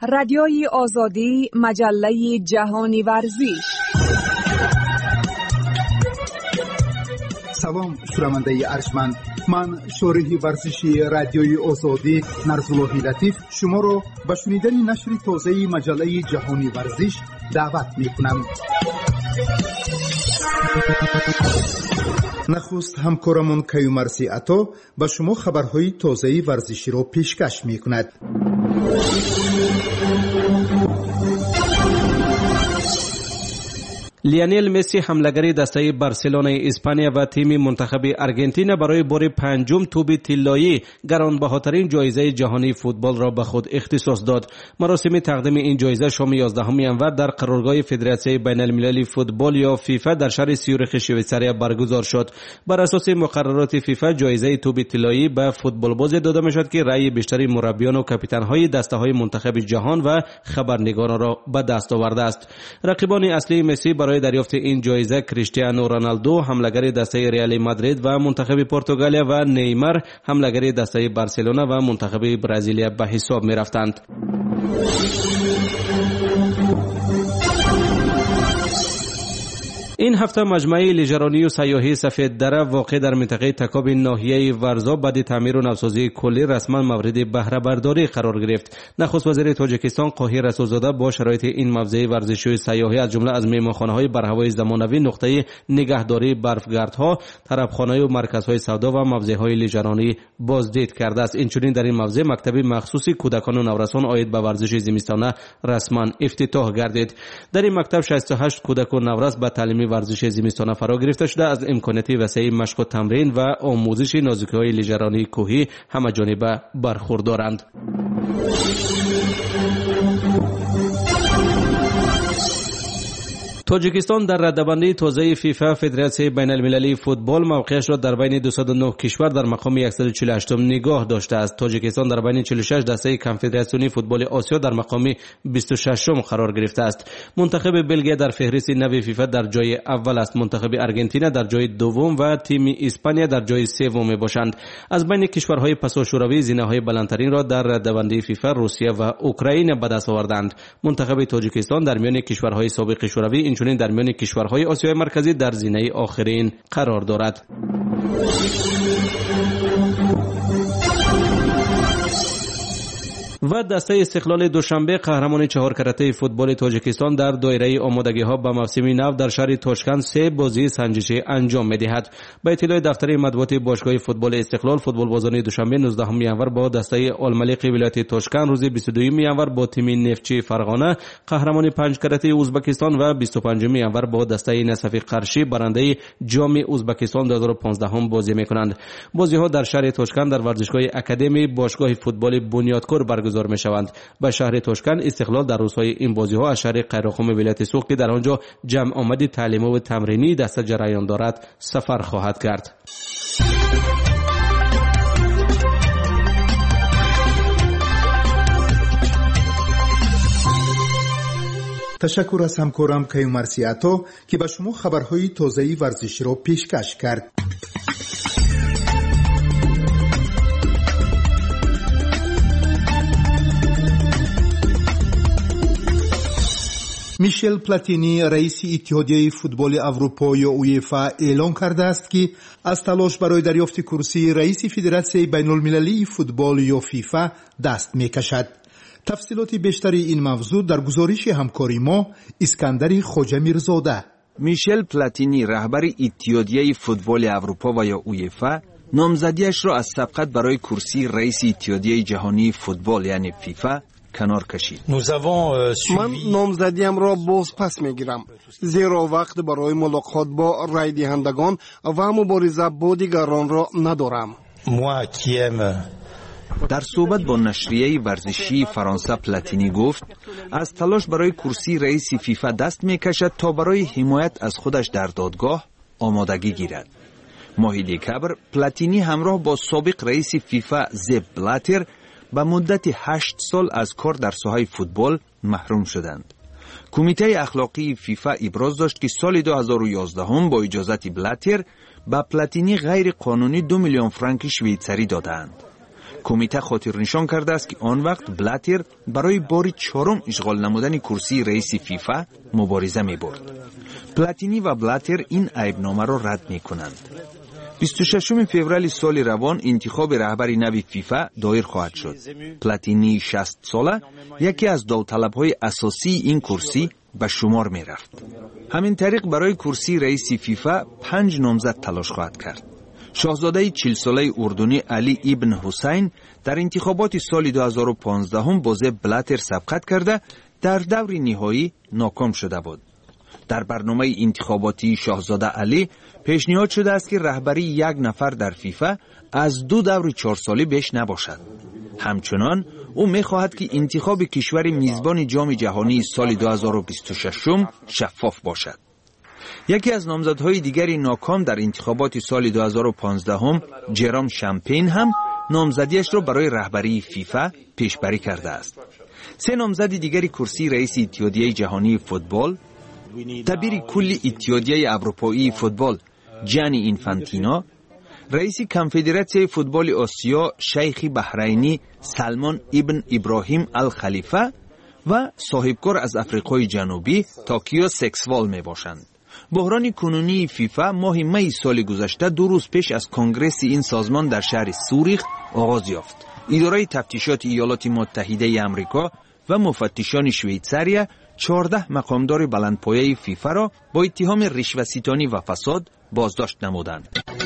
رادیوی آزادی، مجله جهانی ورزش. سلام شنونده ارجمند، من شارح ورزشی رادیوی آزادی نرزاللهی لطیف شما را به شنیدن نشر تازه مجله جهانی ورزش دعوت می‌کنم. نخست همکارمون کیومرثی عطا به شما خبرهای تازه ورزشی را پیشکش می‌کند. لیونل مسی حمله‌گر دسته بارسلونا اسپانیا و تیم منتخب آرژانتین برای بار پنجم توپ طلایی گرانبهاترین جایزه جهانی فوتبال را به خود اختصاص داد. مراسم تقدیم این جایزه شام 11 ژانویه در قرارگاه فدراسیون بین‌المللی فوتبال یا فیفا در شهر سیوریخ شویساریا برگزار شد. بر اساس مقررات فیفا جایزه توپ طلایی به فوتبالباز داده می‌شود که رأی بیشتر مربیان و کاپیتان‌های دسته‌های منتخب جهان و خبرنگاران را به دست آورده است. رقیبان اصلی مسی برای دریافت این جایزه کریستیانو رونالدو حمله‌گر دسته ریال مادرید و منتخب پرتغالیا و نیمار حمله‌گر دسته بارسلونا و منتخب برزیل به حساب می‌رفتند. این هفته مجمع لیژرانی و سیاحی سفید دره واقع در منطقه تکاب ناحیه ورزا بعد تعمیر و نوسازی کلی رسما مورد بهره برداری قرار گرفت. نخست وزیر تاجیکستان قاهر رسولزاده با شرایط این موضع ورزشی و سیاحی از جمله از مهمانخانه‌های برهوای زمانوی، نقطه نگهداری برفگردها، طربخانه‌های و مرکزهای سودا و موضع‌های لیژرانی بازدید کرده است. اینچنین در این موضع مکتبی مخصوصی کودکان و نورسان عاید به ورزش زمستانه رسما افتتاح گردید. در این مکتب 68 کودک و نورس به تعلیم ورزش زمستانه فرا گرفته شده از امکانات وسیع مشق و تمرین و آموزش نازکی‌های لیژرانی کوهی همه جانبه برخوردارند. تاجیکستان در رده‌بندی تازه فیفا فدراسیون بین‌المللی فوتبال موقعش را در بین 209 کشور در مقام 148 نگاه داشته است. تاجیکستان در بین 46 دسته کنفدراسیونی فوتبال آسیا در مقام 26 قرار گرفته است. منتخب بلژی در فهرست نو فیفا در جای اول است. منتخب آرژانتین در جای دوم و تیم اسپانیا در جای سوم میباشند. از بین کشورهای پسا شوروی زینه‌های بلندترین را در رده‌بندی فیفا روسیه و اوکراین به دست آوردند. منتخب تاجیکستان در میان کشورهای سابق شوروی چنین در میان کشورهای آسیای مرکزی در زینه آخرین قرار دارد. و دسته استقلال دوشنبه قهرمان 4 کرته فوتبال تاجیکستان در دایره آمادگی‌ها به موسم نو در شهر تاشکند 3 بازی سنجشی انجام می‌دهد. به اطلاع دفتر مطبوعات باشگاه فوتبال استقلال، فوتبالبازان دوشنبه 19 ژانویه با دسته آلملیق ولایت تاشکند، روز 22 ژانویه با تیم نفتچی فرغانه قهرمان 5 کرته ازبکستان و 25 ژانویه با دسته نصفی قرشی برنده جام ازبکستان 2015 بازی می‌کنند. بازی‌ها در شهر تاشکند در ورزشگاه اکادمی باشگاه فوتبال بنیادکور برگزار می‌شوند. به شهر تاشکند استقلال در روزهای این بازی‌ها از شهر قیراقم ولایت سوخت که در آنجا جمع آمد تعلیمی و تمرینی دسته جریان دارد سفر خواهد کرد. تشکر از همکارم کیومرثی عطا که به شما خبرهای تازه ورزشی را پیشکش کرد. میشل پلاتینی رئیس اتحادیه فوتبال اروپا یا اویفا اعلام کرده است که از تلاش برای دریافت کرسی رئیس فدراسیون بین‌المللی فوتبال یا فیفا دست می‌کشد. تفصیلات بیشتری این موضوع در گزارش همکاری ما اسکندر خواجه میرزاده. میشل پلاتینی رهبر اتحادیه فوتبال اروپا و یا اویفا نامزدیش را از سبقت برای کرسی رئیس اتحادیه جهانی فوتبال یعنی فیفا کنار کشید. من نامزدیم را باز پس میگیرم، زیرا وقت برای ملاقات با رای دهندگان و مبارزه با دیگران را ندارم. در صحبت با نشریه ورزشی فرانسه پلاتینی گفت از تلاش برای کرسی رئیس فیفا دست میکشد تا برای حمایت از خودش در دادگاه آمادگی گیرد. ماه دکبر پلاتینی همراه با سابق رئیس فیفا زپ بلاتر به مدت 8 سال از کار در ساحه فوتبال محروم شدند. کمیته اخلاقی فیفا ابراز داشت که سال 2011 با اجازت بلاتر به پلاتینی غیر قانونی 2 میلیون فرانک شویتزری دادند. کمیته خاطر نشان کرده است که آن وقت بلاتر برای بار چهارم اشغال نمودن کرسی رئیس فیفا مبارزه می برد. پلاتینی و بلاتر این عیبنامه را رد می کنند. 26 فوریه سال روان انتخاب رهبری نو فیفا دایر خواهد شد. پلاتینی 60 ساله یکی از داوطلب‌های اساسی این کرسی به شمار می رفت. همین طریق برای کرسی رئیس فیفا 5 نامزد تلاش خواهد کرد. شاهزاده 40 ساله اردنی علی ابن حسین در انتخابات سال 2015 هم با بلاتر سبقت کرده در دور نهایی ناکام شده بود. در برنامه انتخاباتی شاهزاده علی پیشنهاد شده است که رهبری یک نفر در فیفا از 2 دور 4 ساله بیش نباشد. همچنان او می‌خواهد که انتخاب کشور میزبان جام جهانی سال 2026 شفاف باشد. یکی از نامزدهای دیگری ناکام در انتخابات سال 2015 جرام شامپین هم نامزدیش را برای رهبری فیفا پیشبری کرده است. 3 نامزد دیگری کرسی رئیس اتحادیه جهانی فوتبال، دبیر کل اتحادیه اروپایی فوتبال جانی اینفانتینو، رئیس کنفدراسیون فوتبال آسیا شیخ بحرینی سلمان ابن ابراهیم الخلیفه و صاحبکار از آفریقای جنوبی تاکیو سکسوال می باشند. بحران کنونی فیفا ماه می سال گذشته 2 روز پیش از کنگره این سازمان در شهر سوریخ آغاز یافت. اداره تفتیشات ایالات متحده آمریکا و مفتشان شویتزاریا 14 مقامدار بلندپایه فیفا را با اتهام رشوه‌ستانی و فساد بازداشت نمودند.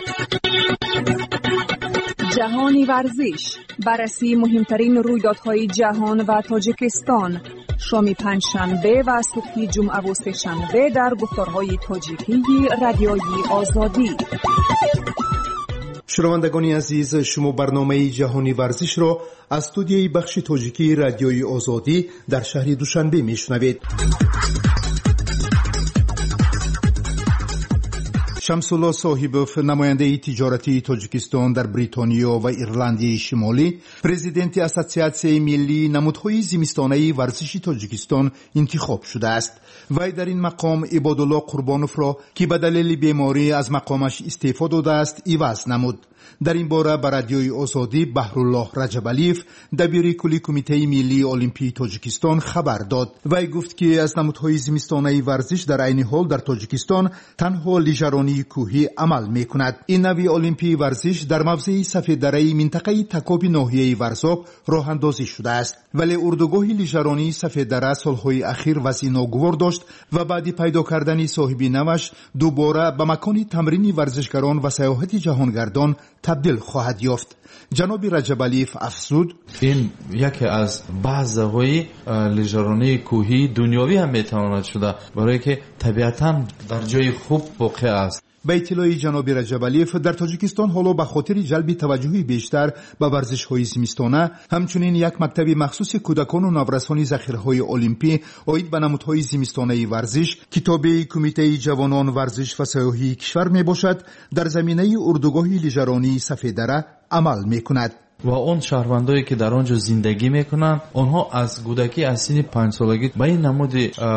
جهانی ورزش، بررسی مهمترین رویدادهای جهان و تاجیکستان، شام پنجشنبه و صبح جمعه و سه‌شنبه در گفتارهای تاجیکی رادیوی آزادی. شنوندگان عزیز، شما برنامه جهانی ورزش را از استودیوی بخش تاجیکی رادیوی آزادی در شهر دوشنبه میشنوید. شمس‌الله صاحبوف، نماینده تجارتی تاجیکستان در بریتانیا و ایرلندی شمالی، پرزیدنت اسوسیاسیون ملی نمودهای زمستانه ورزشی تاجیکستان انتخاب شده است. وی در این مقام عبادالله قربانوف را که به دلیل بیماری از مقامش استعفا داده است عوض نمود. در این باره به رادیوی آزادی بهرالله رجبالیف، دبیر کلی کمیته ملی المپی تاجیکستان خبر داد. وی گفت که از نمودهای زمستانه ورزش در عین حال در تاجیکستان تنها لیژرانی کوهی عمل می‌کند. این نوع المپی ورزش در موضع سفید دره منطقه تکاب ناحیه ورزاب راه اندازی شده است، ولی اردوگاه لیژرانی سفید دره سالهای اخیر وضع ناگوار داشت و بعد پیدا کردن صاحب نوش دوباره به مکان تمرین ورزشکاران و سیاحت جهانگردان تبدیل خواهد یافت. جناب رجبالیف افزود: این یکی از بعضهای لیژرانی کوهی دنیوی هم میتواند شده، برای که طبیعتاً در جای خوب واقع است. به اطلاع جناب رجبالیف، در تاجیکستان حالا به خاطر جلب توجه بیشتر به ورزش‌های زمستانه، همچنین یک مکتب مخصوص کودکان و نورسان ذخیره‌های المپی آید به نمودهای زمستانه ورزش که تابع کمیته جوانان ورزش و سیاحی کشور میباشد، در زمینه اردوگاه لیژرانی سفید دره عمل میکند. و اون شهروندایی که در آنجا زندگی میکنن، آنها از کودکی از سن 5 سالگی به این نمود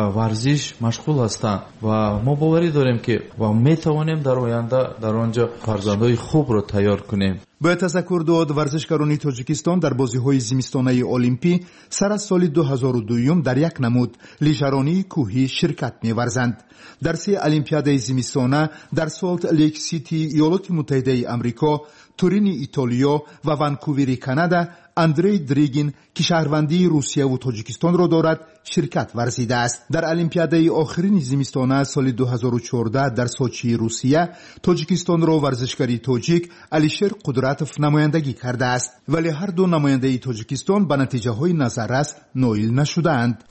ورزش مشغول هستند و ما باوری داریم که و میتوانیم در آینده در آنجا فرزندای خوب رو تیار کنیم. باید تذکر داد ورزشکاران تاجیکستان در بازی‌های زمستانه المپی سر از سال 2002 در یک نمود لیژرانی کوهی شرکت می‌ورزند. در 3 المپیاد زمستانه در سالت لیک سیتی ایالات متحده آمریکا، تورین ایتالیا و ونکوور کانادا، اندری دریگین که شهروندی روسیه و تاجیکستان را دارد شرکت ورزیده است. در المپیاده آخرین زمستانه سال 2014 در سوچی روسیه، تاجیکستان را ورزشکاری تاجیک علیشیر قدرتوف نمایندگی کرده است، ولی هر دو نماینده تاجیکستان به نتیجه های نظررس نائل نشدند.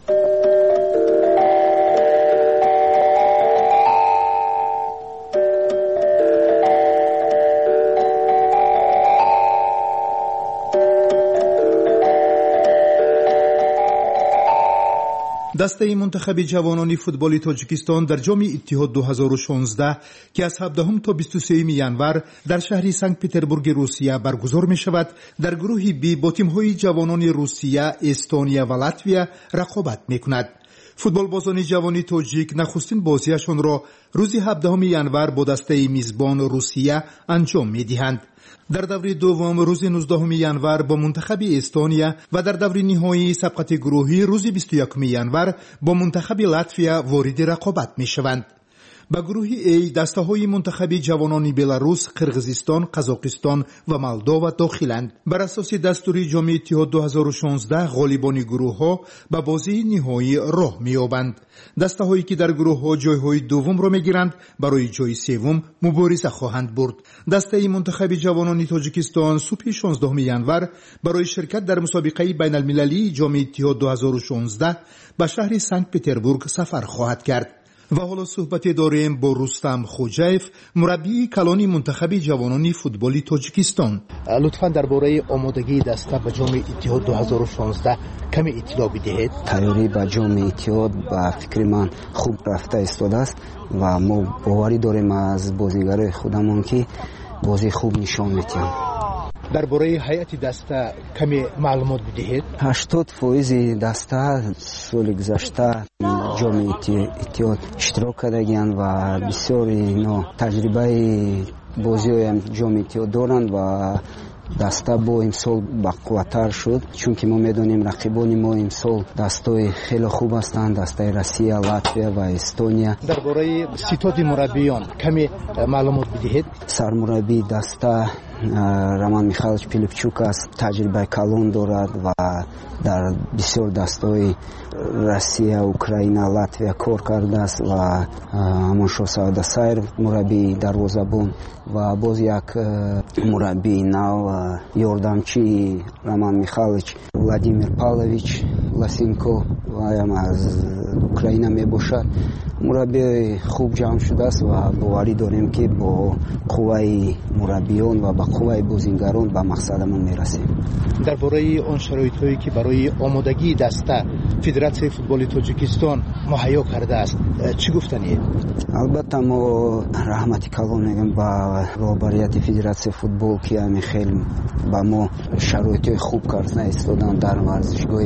دسته منتخب جوانان فوتبال تاجیکستان در جام اتحاد 2016 که از 17 تا 23 ینور در شهر سنت پترزبورگ روسیه برگزار می شود، در گروه بی با تیم‌های جوانان روسیه، استونیا و لاتویا رقابت می کند. فوتبالبازان جوان تاجیک نخستین بازیشان را روز 17 ینور با دسته میزبان روسیه انجام می دهند. در دور دوم روز 19 ینور با منتخب استونیا و در دور نهایی سبقت گروهی روز 21 ینور با منتخب لاتویا وارد رقابت میشوند. با گروه A دسته‌های منتخب جوانان بلاروس، قرقیزستان، قزاقستان و مولداوا داخلند. بر اساس دستور جام اتحاد 2016 غالبان گروه‌ها به بازی نهایی راه می‌یابند. دسته‌هایی که در گروه‌ها جای‌های دوم را می‌گیرند برای جای سوم مبارزه خواهند برد. دسته منتخب جوانان تاجیکستان صبح 16 ینور برای شرکت در مسابقه بین‌المللی جام اتحاد 2016 به شهر سنت پتربورگ سفر خواهد کرد. و حالا صحبت داریم با رستم خوجایف، مربی کلان منتخب جوانان فوتبال تاجیکستان. لطفاً درباره آمادگی دسته به جام اتحاد 2016 کمی اطلاع بدهید. تیاری به جام اتحاد با فکر من خوب رفته ایستاده است و ما باوری داریم از بازیگرای خودمون که بازی خوب نشان میدن. درباره هیئت دسته کمی معلومات بدهید. 80% دسته سال گذشته جام اتحاد اشتراک کردند و بسیاری اینا تجربه بازی جام اتحاد دارند و دسته با امسال بقوتر شد، چون که ما میدونیم رقیبان ما امسال دستای خیلی خوب هستند، دسته روسیه، لاتویا و استونیا. درباره ستاد مربیان کمی معلومات بدهید. سرمربی دسته роман میخائیلویچ پیلیپچوک است، تجربه کلان دارد و در بسیار دستای روسیه، اوکراین، لاتویا کار کرده است و همانشو سعود سایر مربی دروازه‌بان و باز یک مربی نو یاردمچی роман میخائیلویچ ولادیمیر پاولویچ لاسینکو و هم از اوکراین میباشد. مربی خوب جمع شده است و باوری داریم که با قوای مربیان و با قوای بازیگران به مقصدمون میرسیم. درباره آن شرایطی که برای آمادگی دسته فدراسیون فوتبال تاجیکستان مهیا کرده است چی گفتنید؟ البته ما رحمتی کلام میگم با رهبریت فدراسیون فوتبال که همین خیلی با ما شرایط خوب کردن ایستادن، در ورزشگاه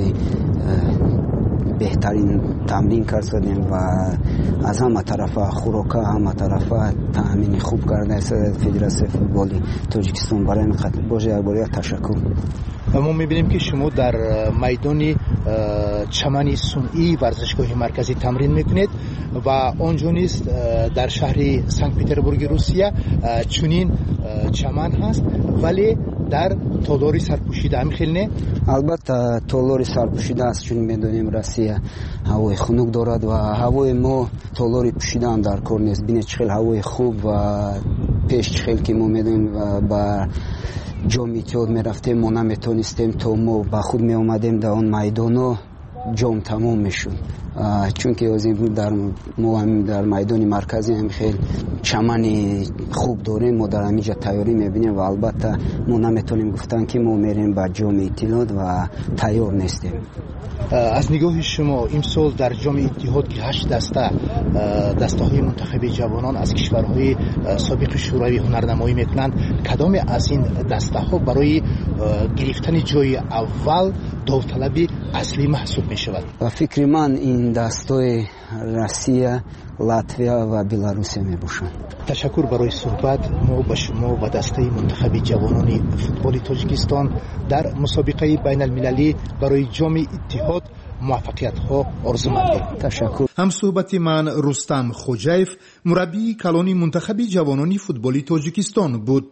بهترین تمرین کردیم و از همه طرف خوراک، همه طرف تامین خوب کرده است فدراسیون فوتبال تاجیکستان. برای این خاطر باید تشکر. ما میبینیم که شما در میدان چمن صنعی ورزشگاه مرکزی تمرین میکنید و آنجا نیست در شهر سنت پتربورگ روسیه چنین چمن هست، ولی در تالاری سرپوشیده هم خیلی نه؟ البته تالاری سرپوشیده است، چون میدونیم روسیه هوای خنک دارد و هوای ما تالاری پوشیده هم در کار نیست. بینه چخیل هوای خوب و پیش چخیل که ما میدونیم با جام اتحاد میرفتیم ما نمیتونستیم تا ما با خود می اومدیم در اون میدان جام تمام میشد، چون که از این ما هم در میدان مرکزی هم خیلی چمنی خوب داریم، ما در همینجا تیاری میبینیم و البته ما نمیتونیم گفتن که ما میریم با جام اتحاد و تیار نیستیم. از نگاه شما امسال در جام اتحاد که 8 دسته های منتخب جوانان از کشورهای سابق شورای هنرنمایی میکنند، کدام از این دسته ها برای گرفتن جای اول داوطلب اصلی محسوب می شود؟ و فکر من این دستای روسیه، لاتویا و بلاروس می باشند. تشکر برای صحبت. ما با شما و دسته منتخب جوانان فوتبال تاجیکستان در مسابقه بین المللی برای جام اتحاد موفقیت ها آرزو می‌کنم. تشکر. هم صحبت من رستم خوجایف، مربی کلان منتخب جوانان فوتبال تاجیکستان بود.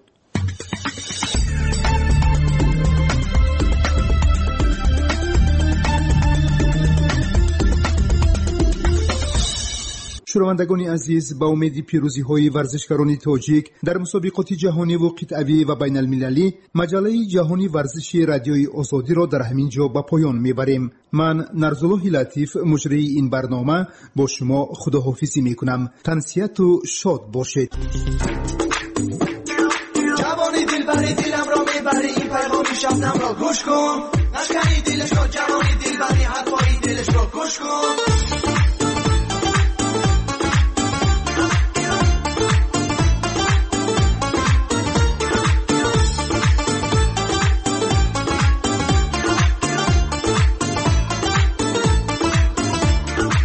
شنوندگان عزیز، با امید پیروزی های ورزشکاران تاجیک در مسابقات جهانی و قطعی و بین المللی، مجله جهانی ورزشی رادیوی آزادی را در همین جا به پایان میبریم. من نرزالله لطیف مجری این برنامه با شما خداحافظی میکنم. تنسیت و شاد باشید. جوانی دلبری دلم را میبری، این پیغامی شبنم را گوش کن، نشکنی دلش را جوانی دلبری حرفای دلش را گوش کن.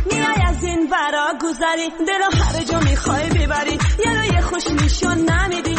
دلو هر جا میخوای ببری، یه خوش نشان نمیدی.